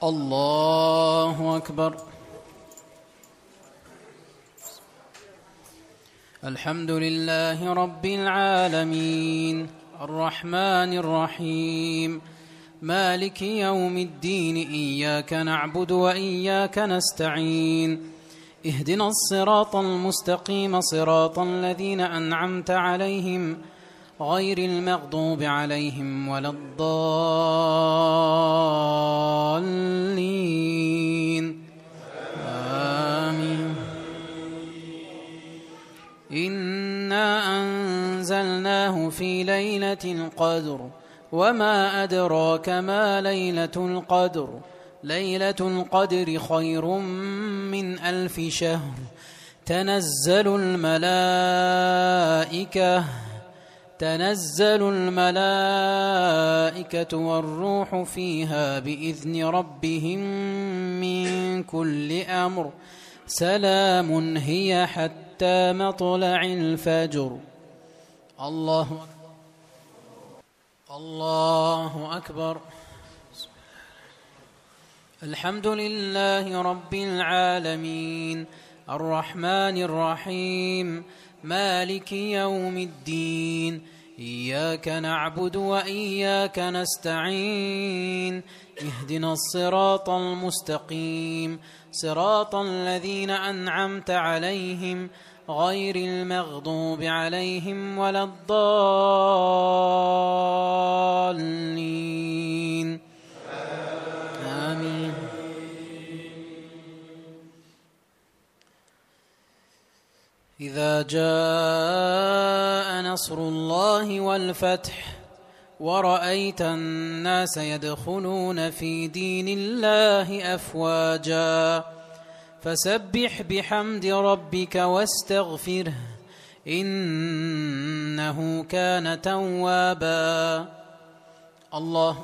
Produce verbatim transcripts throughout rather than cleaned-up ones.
الله أكبر. الحمد لله رب العالمين الرحمن الرحيم مالك يوم الدين إياك نعبد وإياك نستعين اهدنا الصراط المستقيم صراط الذين أنعمت عليهم غير المغضوب عليهم ولا الضالين آمين. إنا أنزلناه في ليلة القدر وما أدراك ما ليلة القدر ليلة القدر خير من ألف شهر تنزل الملائكة تنزل الملائكة والروح فيها بإذن ربهم من كل أمر سلام هي حتى مطلع الفجر. الله أكبر. الله أكبر. الحمد لله رب العالمين الرحمن الرحيم مالك يوم الدين إياك نعبد وإياك نستعين اهدنا الصراط المستقيم صراط الذين أنعمت عليهم غير المغضوب عليهم ولا الضالين آمين. إذا جاء نصر الله والفتح ورأيت الناس يدخلون في دين الله أفواجا فسبح بحمد ربك واستغفره إنه كان توابا. الله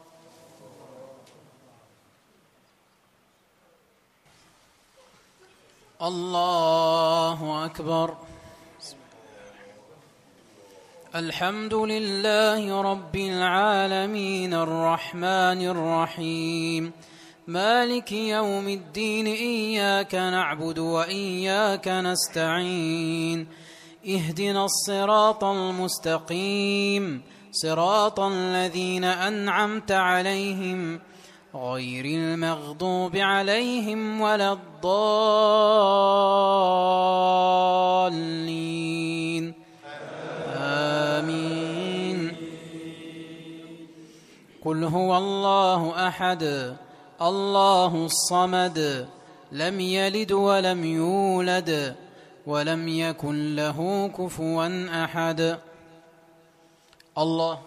الله أكبر. الحمد لله رب العالمين الرحمن الرحيم مالك يوم الدين إياك نعبد وإياك نستعين اهدنا الصراط المستقيم صراط الذين أنعمت عليهم غير المغضوب عليهم ولا الضالين آمين. قل هو الله أحد الله الصمد لم يلد ولم يولد ولم يكن له كفوا أحد. الله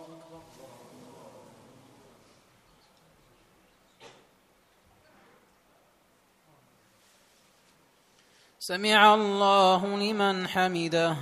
سمع الله لمن حمده.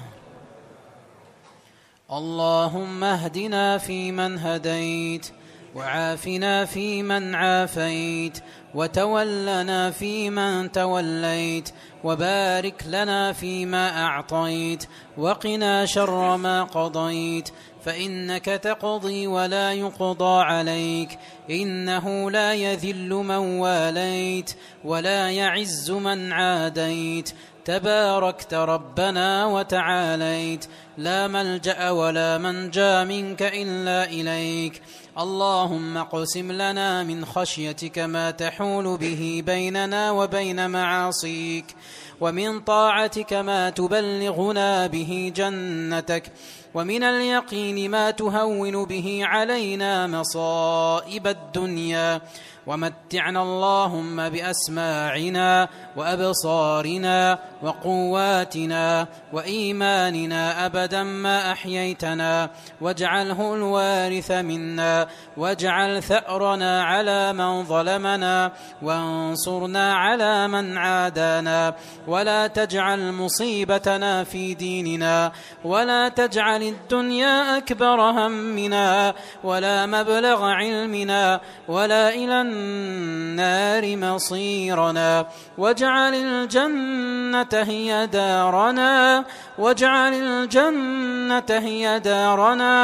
اللهم اهدنا فيمن هديت وعافنا فيمن عافيت وتولنا فيمن توليت وبارك لنا فيما أعطيت وقنا شر ما قضيت فإنك تقضي ولا يقضى عليك إنه لا يذل من واليت ولا يعز من عاديت تباركت ربنا وتعاليت لا ملجأ ولا منجا منك إلا إليك. اللهم اقسم لنا من خشيتك ما تحول به بيننا وبين معاصيك ومن طاعتك ما تبلغنا به جنتك ومن اليقين ما تهون به علينا مصائب الدنيا ومتعنا اللهم بأسماعنا وأبصارنا وقواتنا وإيماننا أبدا ما أحييتنا واجعله الوارث منا واجعل ثأرنا على من ظلمنا وانصرنا على من عادانا ولا تجعل مصيبتنا في ديننا ولا تجعل الدنيا أكبر همنا ولا مبلغ علمنا ولا إلى النار مصيرنا واجعل الجنة هي دارنا واجعل الجنة هي دارنا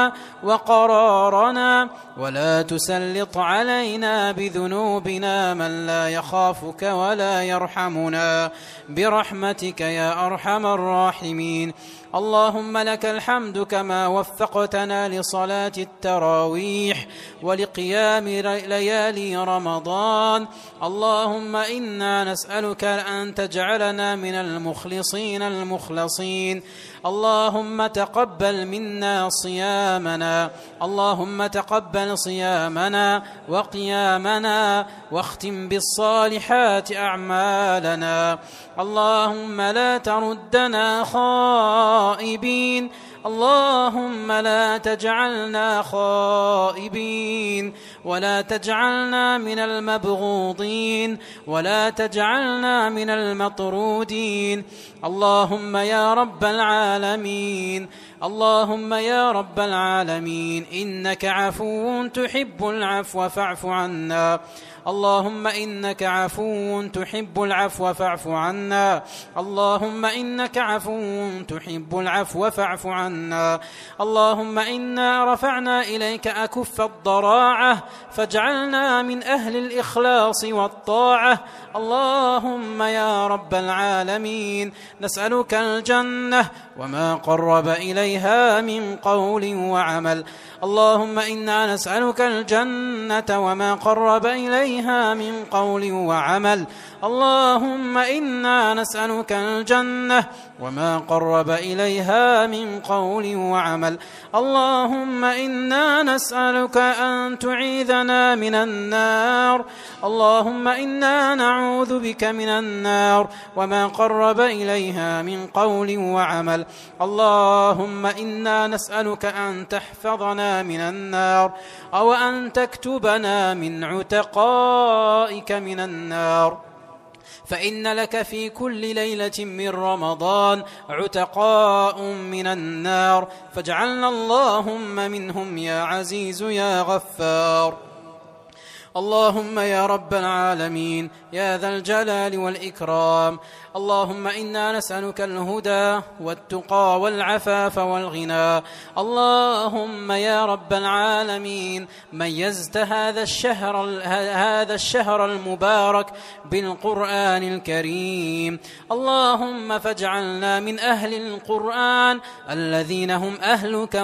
وقرارنا، ولا تسلط علينا بذنوبنا من لا يخافك ولا يرحمنا برحمتك يا أرحم الراحمين. اللهم لك الحمد كما وفقتنا لصلاة التراويح ولقيام ليالي رمضان. اللهم إنا نسألك أن تجعلنا من المخلصين المخلصين. اللهم تقبل منا صيامنا، اللهم تقبل صيامنا وقيامنا، واختم بالصالحات أعمالنا. اللهم لا تردنا خائبين، اللهم لا تجعلنا خائبين، ولا تجعلنا من المبغوضين، ولا تجعلنا من المطرودين. اللهم يا رب العالمين، اللهم يا رب العالمين، إنك عفو تحب العفو فاعف عنا. اللهم إنك عفو تحب العفو فاعف عنا. اللهم إنك عفو تحب العفو فاعف عنا. اللهم إنا رفعنا إليك أكف الضراعة فاجعلنا من أهل الإخلاص والطاعة. اللهم يا رب العالمين، نسألك الجنة وما قرب إليها من قول وعمل. اللهم إنا نسألك الجنة وما قرب إليها من قول وعمل. اللهم إنا نسألك الجنة وما قرب إليها من قول وعمل. اللهم إنا نسألك أن تعيذنا من النار. اللهم إنا نعوذ بك من النار وما قرب إليها من قول وعمل. اللهم إنا نسألك أن تحفظنا من النار، أو أن تكتبنا من عتقائك من النار، فإن لك في كل ليلة من رمضان عتقاء من النار، فاجعلنا اللهم منهم يا عزيز يا غفار. اللهم يا رب العالمين يا ذا الجلال والإكرام، اللهم إنا نسألك الهدى والتقى والعفاف والغنى. اللهم يا رب العالمين ميزت هذا الشهر هذا الشهر المبارك بالقرآن الكريم، اللهم فاجعلنا من أهل القرآن الذين هم أهلك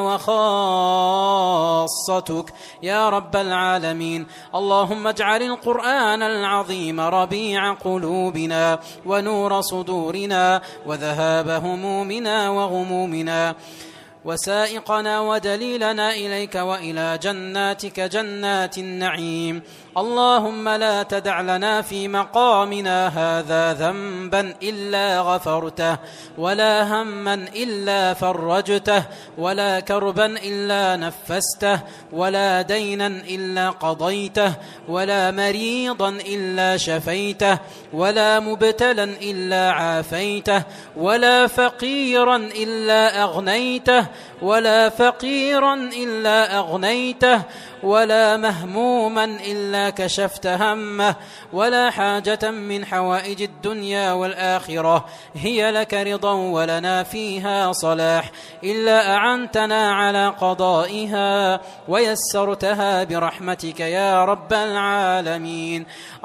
وخاصتك يا رب العالمين. اللهم اجعل القرآن العظيم ربيع قلوبنا ونور صدورنا وذهاب همومنا وغمومنا، وسائقنا ودليلنا إليك وإلى جناتك جنات النعيم. اللهم لا تدع لنا في مقامنا هذا ذنبا إلا غفرته، ولا هما إلا فرجته، ولا كربا إلا نفسته، ولا دينا إلا قضيته، ولا مريضا إلا شفيته، ولا مبتلا إلا عافيته، ولا فقيرا إلا أغنيته، ولا فقيرا إلا أغنيته، ولا مهموما إلا كشفت همه، ولا حاجة من حوائج الدنيا والآخرة هي لك رضا ولنا فيها صلاح إلا أعنتنا على قضائها ويسرتها برحمتك يا رب العالمين.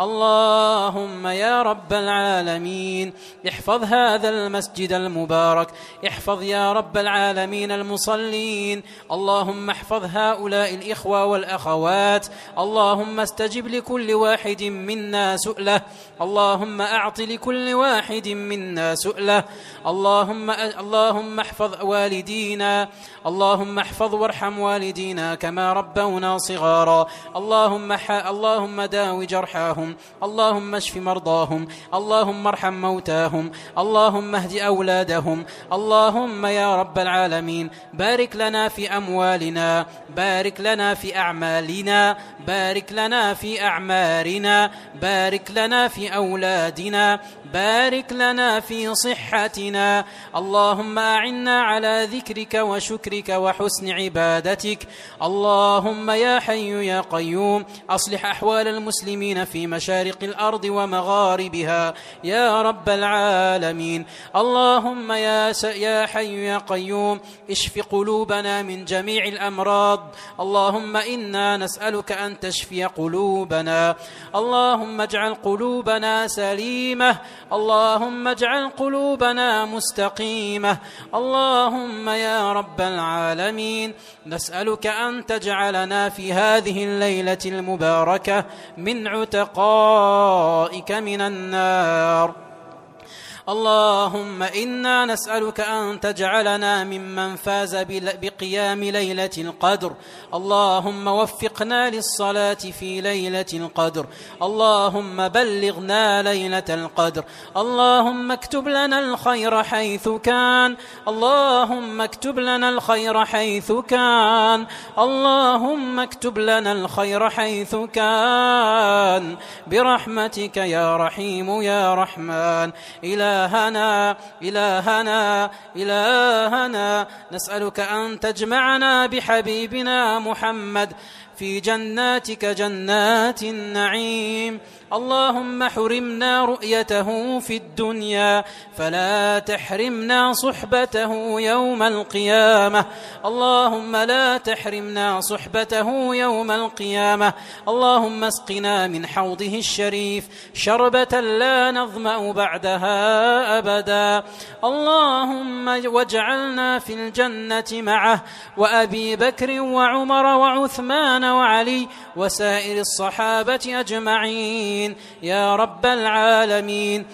اللهم يا رب العالمين احفظ هذا المسجد المبارك، احفظ يا رب العالمين المصلين، اللهم احفظ هؤلاء الإخوة والأخوات، اللهم استجب لكل واحد منا سؤله، اللهم أعط لكل واحد منا سؤله. اللهم اللهم احفظ والدينا، اللهم احفظ وارحم والدينا كما ربونا صغارا، اللهم اللهم داوي جرحاهم، اللهم اشف مرضاهم، اللهم ارحم موتاهم، اللهم اهد أولادهم. اللهم يا رب العالمين بارك لنا في أموالنا، بارك لنا في أعمالنا، بارك لنا في أعمارنا، بارك لنا في أولادنا، بارك لنا في صحتنا. اللهم أعنا على ذكرك وشكرك وحسن عبادتك. اللهم يا حي يا قيوم أصلح أحوال المسلمين في مشارق الأرض ومغاربها يا رب العالمين. اللهم يا, يا حي يا قيوم اشف قلوبنا من جميع الأمراض. اللهم إنا نسألك أن تشفي قلوبنا. اللهم اجعل قلوبنا سليمة. اللهم اجعل قلوبنا مستقيمة. اللهم يا رب العالمين نسألك أن تجعلنا في هذه الليلة المباركة من عتقائك من النار. اللهم إنا نسألك أن تجعلنا ممن فاز بقيام ليلة القدر. اللهم وفقنا للصلاة في ليلة القدر. اللهم بلغنا ليلة القدر. اللهم اكتب لنا الخير حيث كان. اللهم اكتب لنا الخير حيث كان. اللهم اكتب لنا الخير حيث كان برحمتك يا رحيم يا رحمن. إلى إلهنا إلهنا إلهنا نسألك أن تجمعنا بحبيبنا محمد في جناتك جنات النعيم. اللهم حرمنا رؤيته في الدنيا فلا تحرمنا صحبته يوم القيامة. اللهم لا تحرمنا صحبته يوم القيامة. اللهم اسقنا من حوضه الشريف شربة لا نظمأ بعدها أبدا. اللهم واجعلنا في الجنة معه وأبي بكر وعمر وعثمان وعلي وسائر الصحابة أجمعين يا رب العالمين.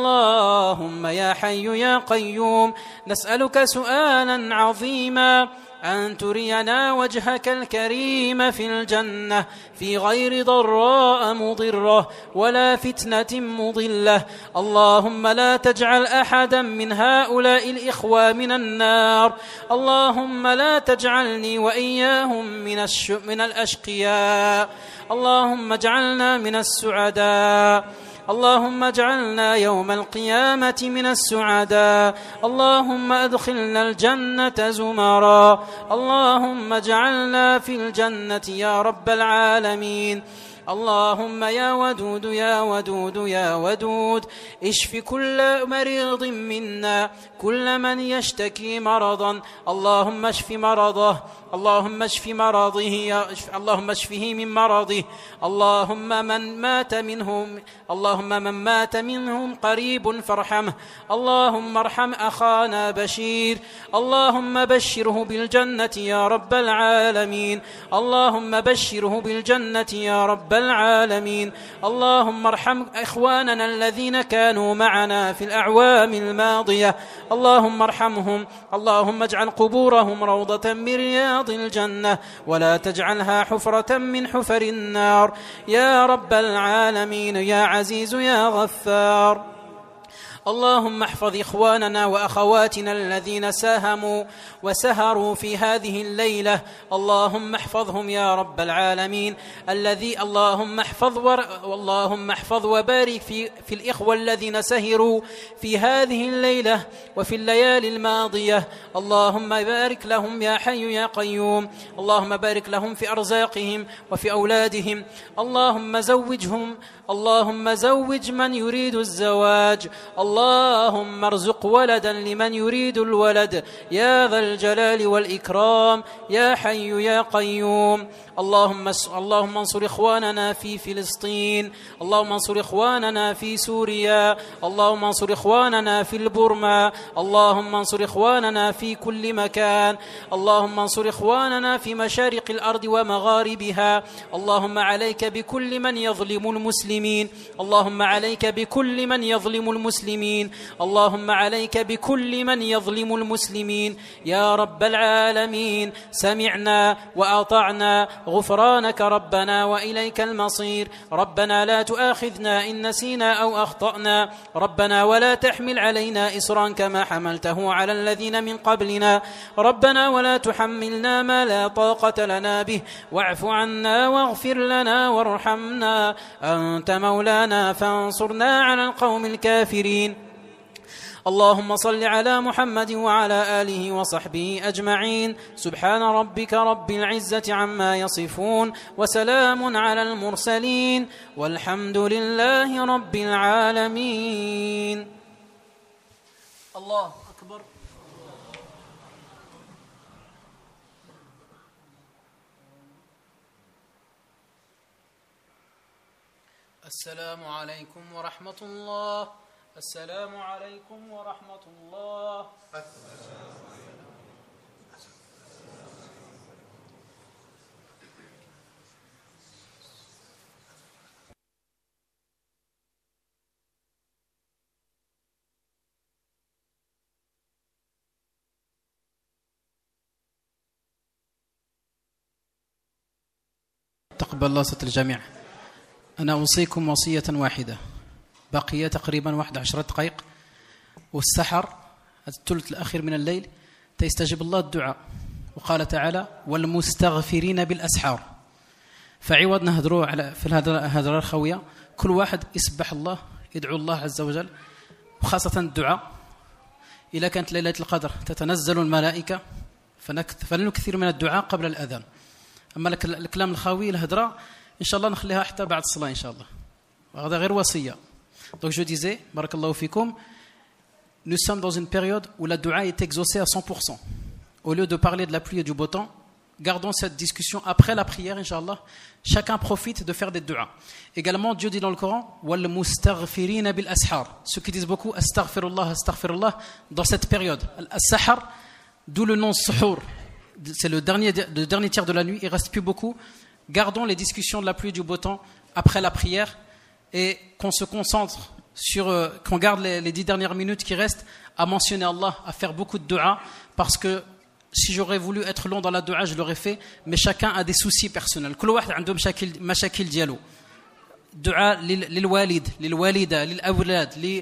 اللهم يا حي يا قيوم نسألك سؤالا عظيما أن ترينا وجهك الكريم في الجنة في غير ضراء مضرة ولا فتنة مضلة. اللهم لا تجعل أحدا من هؤلاء الإخوة من النار. اللهم لا تجعلني وإياهم من, الش... من الأشقياء. اللهم اجعلنا من السعداء. اللهم اجعلنا يوم القيامة من السعداء. اللهم أدخلنا الجنة زمرا. اللهم اجعلنا في الجنة يا رب العالمين. اللهم يا ودود يا ودود يا ودود اشف كل مريض منا كل من يشتكي مرضا. اللهم اشف مرضه. اللهم اشف مرضه يا اللهم اشفه من مرضه. اللهم من مات منهم اللهم من مات منهم قريب فارحمه. اللهم ارحم أخانا بشير. اللهم بشره بالجنة يا رب العالمين. اللهم بشره بالجنة يا رب العالمين. اللهم ارحم إخواننا الذين كانوا معنا في الأعوام الماضية. اللهم ارحمهم. اللهم اجعل قبورهم روضة من رياض الجنة ولا تجعلها حفرة من حفر النار يا رب العالمين يا عزيز يا غفار. اللهم احفظ إخواننا وأخواتنا الذين ساهموا وسهروا في هذه الليلة. اللهم احفظهم يا رب العالمين. الذي اللهم احفظ ور... اللهم احفظ وبارك في... في الإخوة الذين سهروا في هذه الليلة وفي الليالي الماضية. اللهم بارك لهم يا حي يا قيوم. اللهم بارك لهم في أرزاقهم وفي أولادهم. اللهم زوجهم. اللهم زوج من يريد الزواج. اللهم ارزق ولدا لمن يريد الولد يا ذا الجلال والإكرام يا حي يا قيوم. اللهم اللهم انصر إخواننا في فلسطين. اللهم انصر إخواننا في سوريا. اللهم انصر إخواننا في البرما. اللهم انصر إخواننا في كل مكان. اللهم انصر إخواننا في مشارق الأرض ومغاربها. اللهم عليك بكل من يظلم المسلمين. اللهم عليك بكل من يظلم المسلمين. اللهم عليك بكل من يظلم المسلمين يا رب العالمين. سمعنا وأطعنا غفرانك ربنا وإليك المصير. ربنا لا تؤاخذنا إن نسينا أو أخطأنا. ربنا ولا تحمل علينا إصرا كما حملته على الذين من قبلنا. ربنا ولا تحملنا ما لا طاقة لنا به واعف عنا واغفر لنا وارحمنا أنت مولانا فانصرنا على القوم الكافرين. اللهم صل على محمد وعلى آله وصحبه أجمعين. سبحان ربك رب العزة عما يصفون وسلام على المرسلين والحمد لله رب العالمين. الله أكبر. السلام عليكم ورحمة الله. السلام عليكم ورحمة الله. تقبل الله صوت الجميع. أنا أوصيكم وصية واحدة، بقي تقريبا واحد عشرة دقائق والسحر الثلث الأخير من الليل تيستجيب الله الدعاء، وقال تعالى والمستغفرين بالأسحار. فعوض نهدروا على في الهدرة الخوية كل واحد يسبح الله، يدعو الله عز وجل، وخاصة الدعاء. إذا كانت ليلة القدر تتنزل الملائكة فلنكثر من الدعاء قبل الأذان. أما الكلام الخاوي الهدرة إن شاء الله نخليها حتى بعد الصلاة إن شاء الله، وهذا غير وصية. Donc je disais, barakallahu fikum, nous sommes dans une période où la dua est exaucée à cent pour cent. Au lieu de parler de la pluie et du beau temps, gardons cette discussion après la prière, Inch'Allah. Chacun profite de faire des duas. Également, Dieu dit dans le Coran, wal mustaghfirina bil ashar. Ceux qui disent beaucoup astaghfirullah, astaghfirullah dans cette période. Al-sahar, d'où le nom suhour. C'est le dernier, le dernier tiers de la nuit, il ne reste plus beaucoup. Gardons les discussions de la pluie et du beau temps après la prière et qu'on se concentre sur, euh, qu'on garde les, les dix dernières minutes qui restent à mentionner Allah, à faire beaucoup de dua, parce que si j'aurais voulu être long dans la dua, je l'aurais fait, mais chacun a des soucis personnels. كل واحد عنده مشاكل مشاكل ديالو. دعاء للوالد للوالدة للأولاد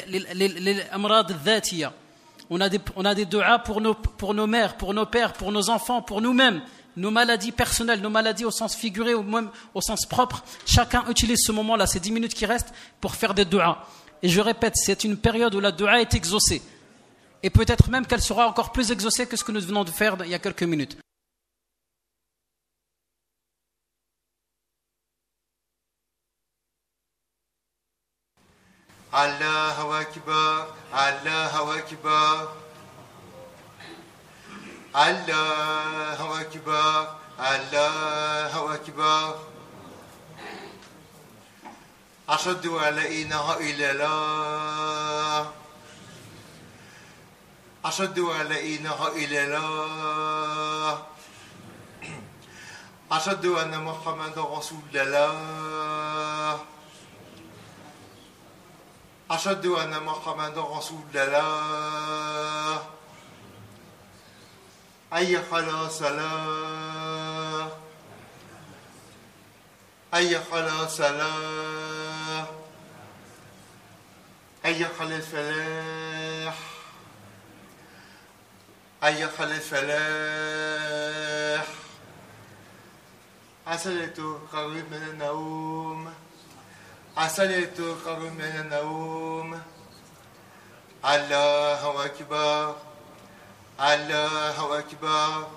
للأمراض الذاتية. On a des, on a des duas pour nos, pour nos mères, pour nos pères, pour nos enfants, pour nous-mêmes, nos maladies personnelles, nos maladies au sens figuré ou même au sens propre. Chacun utilise ce moment-là, ces dix minutes qui restent, pour faire des duas. Et je répète, c'est une période où la dua est exaucée. Et peut-être même qu'elle sera encore plus exaucée que ce que nous venons de faire il y a quelques minutes. Allahu Akbar, Allahu Akbar, Allahu Akbar, Allahu Akbar. Ashhadu an la ilaha illallah, Ashhadu an la ilaha illallah, Ashhadu anna Muhammadan Rasulullah. أشهد أن محمدا رسول الله. أي خلاص لا أي خلاص لا أي خل الفلاح أي خل الفلاح. عسلت قريب من النوم، عسلت قرب من النوم. الله أكبر، الله أكبر،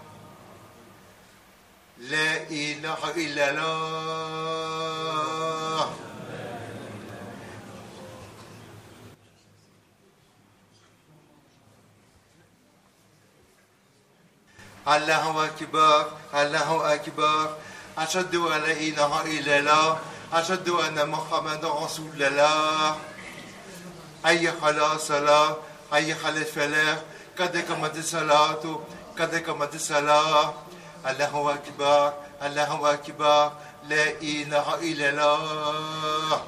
لا إله إلا الله. الله أكبر، الله أكبر، أشهد أن لا إله إلا الله، أشهد أن محمدا رسول الله. أي خلاص لا أي خل فلاح قد قامت الصلاة قد قامت الصلاة. الله أكبر، الله أكبر، لا إله إلا الله.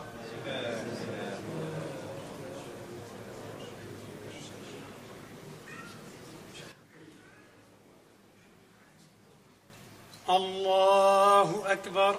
الله أكبر.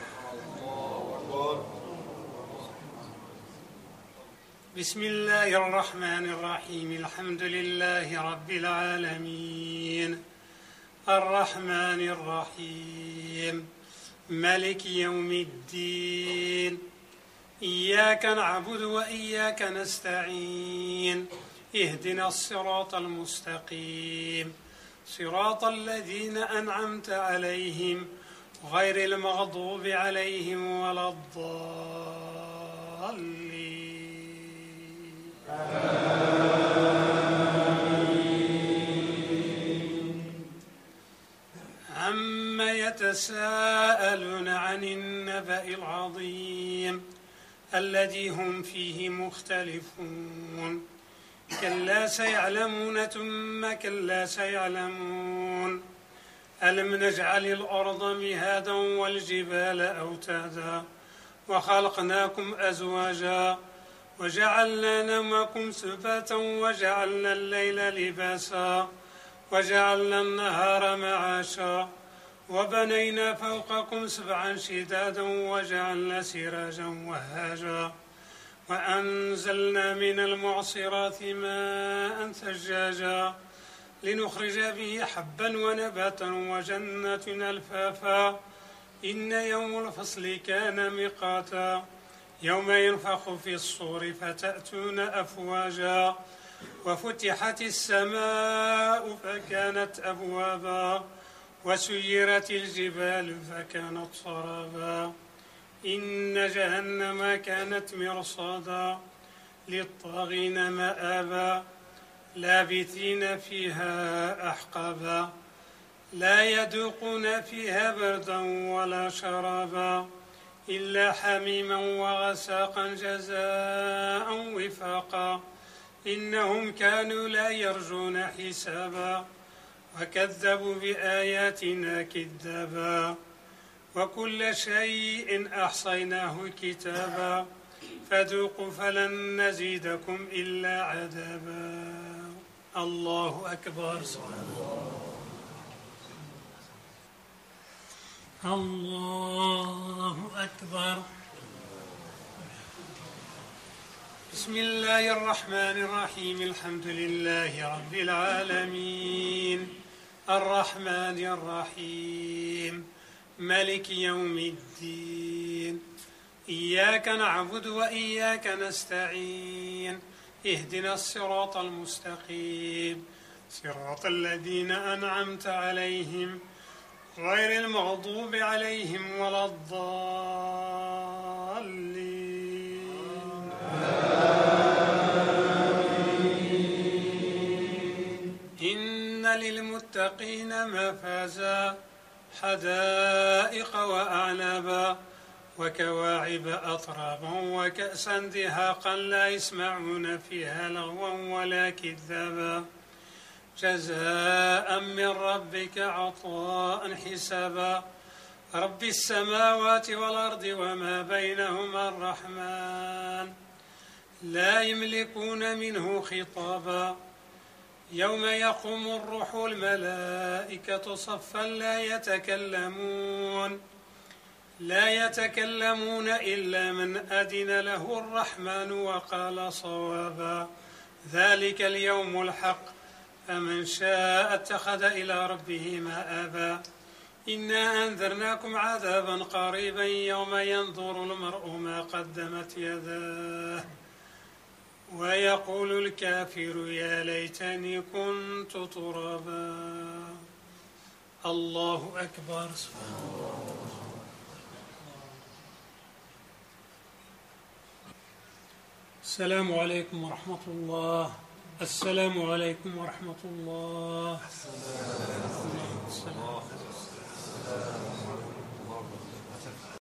بسم الله الرحمن الرحيم. الحمد لله رب العالمين، الرحمن الرحيم، مالك يوم الدين. إياك نعبد وإياك نستعين. اهدنا الصراط المستقيم، صراط الذين أنعمت عليهم غير المغضوب عليهم ولا الضالين. عما يتساءلون عن النبأ العظيم الذي هم فيه مختلفون كلا سيعلمون ثم كلا سيعلمون ألم نجعل الأرض مهادا والجبال أوتادا وخلقناكم أزواجا وجعلنا نومكم سباتا وجعلنا الليل لباسا وجعلنا النهار معاشا وبنينا فوقكم سبعا شدادا وجعلنا سراجا وهاجا وأنزلنا من المعصرات ماء ثجاجا لنخرج به حبا ونباتا وجنات ألفافا إن يوم الفصل كان ميقاتا يوم ينفخ في الصور فتأتون أفواجا وفتحت السماء فكانت أبوابا وسيرت الجبال فكانت سرابا إن جهنم كانت مرصادا للطاغين مآبا لابثين فيها أحقابا لا يذوقون فيها بردا ولا شرابا إلا حميما وغساقا جزاء وفاقا إنهم كانوا لا يرجون حسابا وكذبوا بآياتنا كذابا وكل شيء أحصيناه كتابا فذوقوا فلن نزيدكم إلا عذابا. الله أكبر. الله أكبر. بسم الله الرحمن الرحيم الحمد لله رب العالمين الرحمن الرحيم مالك يوم الدين إياك نعبد وإياك نستعين اهدنا الصراط المستقيم صراط الذين أنعمت عليهم غير المغضوب عليهم ولا الضالين. إن للمتقين مفازا حدائق وأعنابا وكواعب أطرابا وكأسا دهاقا لا يسمعون فيها لغوا ولا كذابا جزاء من ربك عطاء حسابا رب السماوات والأرض وما بينهما الرحمن لا يملكون منه خطابا يوم يقوم الروح والملائكة صفا لا يتكلمون لا يتكلمون إلا من أذن له الرحمن وقال صوابا ذلك اليوم الحق فمن شاء اتخذ إلى ربه مآبا إنا أنذرناكم عذابا قريبا يوم ينظر المرء ما قدمت يداه ويقول الكافر يا ليتني كنت ترابا. الله أكبر. السلام عليكم ورحمة الله. السلام عليكم ورحمة الله. السلام.